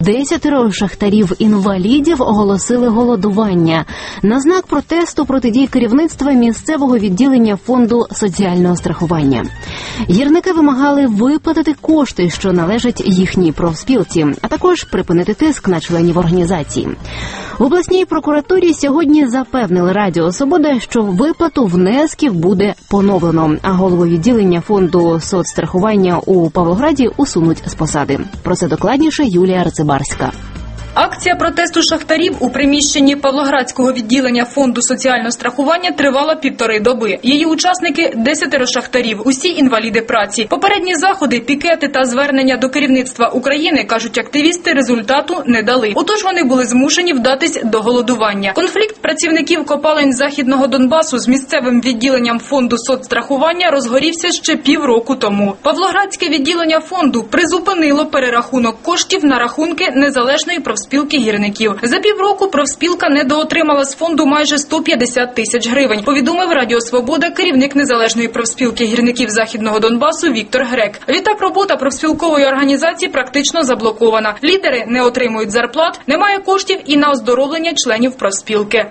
10 шахтарів-інвалідів оголосили голодування. На знак протесту проти дій керівництва місцевого відділення фонду соціального страхування. Гірники вимагали виплатити кошти, що належать їхній профспілці, а також припинити тиск на членів організації. В обласній прокуратурі сьогодні запевнили Радіо Свобода, що виплату внесків буде поновлено, а голову відділення фонду соцстрахування у Павлограді усунуть з посади. Про це докладніше Юлія Рацибарська. Акція протесту шахтарів у приміщенні Павлоградського відділення фонду соціального страхування тривала 1,5 доби. Її учасники – 10 шахтарів, усі інваліди праці. Попередні заходи, пікети та звернення до керівництва України, кажуть активісти, результату не дали. Отож вони були змушені вдатись до голодування. Конфлікт працівників копалень Західного Донбасу з місцевим відділенням фонду соцстрахування розгорівся ще півроку тому. Павлоградське відділення фонду призупинило перерахунок коштів на рахунки незалежної профспілки гірників. За півроку профспілка недоотримала з фонду майже 150 тисяч гривень, повідомив Радіо Свобода керівник незалежної профспілки гірників Західного Донбасу Віктор Грек. Відтак робота профспілкової організації практично заблокована. Лідери не отримують зарплат, немає коштів і на оздоровлення членів профспілки.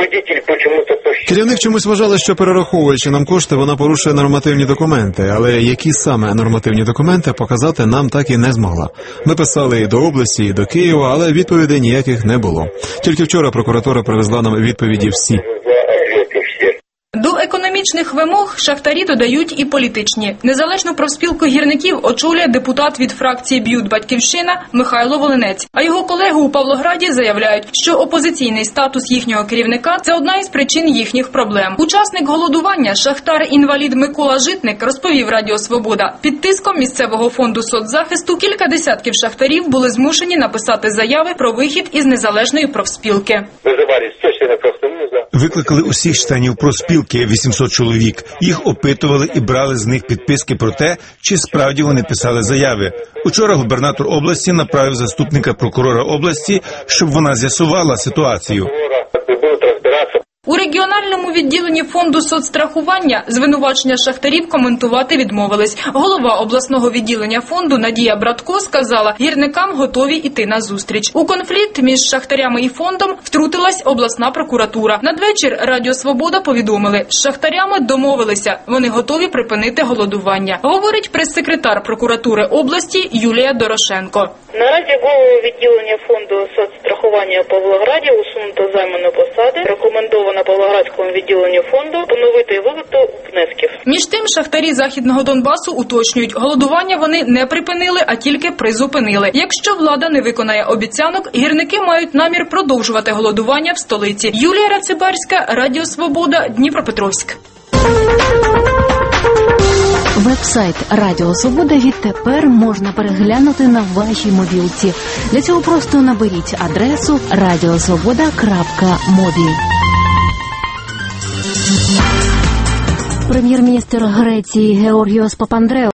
Керівник чомусь вважала, що перераховуючи нам кошти, вона порушує нормативні документи, але які саме нормативні документи показати нам так і не змогла. Ми писали і до області, і до Києва, але відповідей ніяких не було. Тільки вчора прокуратура привезла нам відповіді всі. До економічних вимог шахтарі додають і політичні. Незалежну профспілку гірників очолює депутат від фракції «Б'ют Батьківщина» Михайло Волинець. А його колеги у Павлограді заявляють, що опозиційний статус їхнього керівника – це одна із причин їхніх проблем. Учасник голодування, шахтар-інвалід Микола Житник, розповів Радіо Свобода. Під тиском місцевого фонду соцзахисту кілька десятків шахтарів були змушені написати заяви про вихід із незалежної профспілки. Викликали усіх членів профспілки, 800 чоловік. Їх опитували і брали з них підписки про те, чи справді вони писали заяви. Учора губернатор області направив заступника прокурора області, щоб вона з'ясувала ситуацію. У регіональному відділенні фонду соцстрахування звинувачення шахтарів коментувати відмовились. Голова обласного відділення фонду Надія Братко сказала, гірникам готові йти на зустріч. У конфлікт між шахтарями і фондом втрутилась обласна прокуратура. Надвечір Радіо Свобода повідомили, з шахтарями домовилися, вони готові припинити голодування. Говорить прес-секретар прокуратури області Юлія Дорошенко. Наразі голову відділення фонду соцстрахування Павлограді усунуто з займаної посади. Рекомендовано Павлоградському відділенню фонду поновити виплату внесків. Між тим, шахтарі Західного Донбасу уточнюють, голодування вони не припинили, а тільки призупинили. Якщо влада не виконає обіцянок, гірники мають намір продовжувати голодування в столиці. Юлія Рацибарська, Радіо Свобода, Дніпропетровськ. Веб-сайт Радіо Свобода відтепер можна переглянути на вашій мобілці. Для цього просто наберіть адресу radiosvoboda.mobi. Прем'єр-міністр Греції Георгіос Папандреу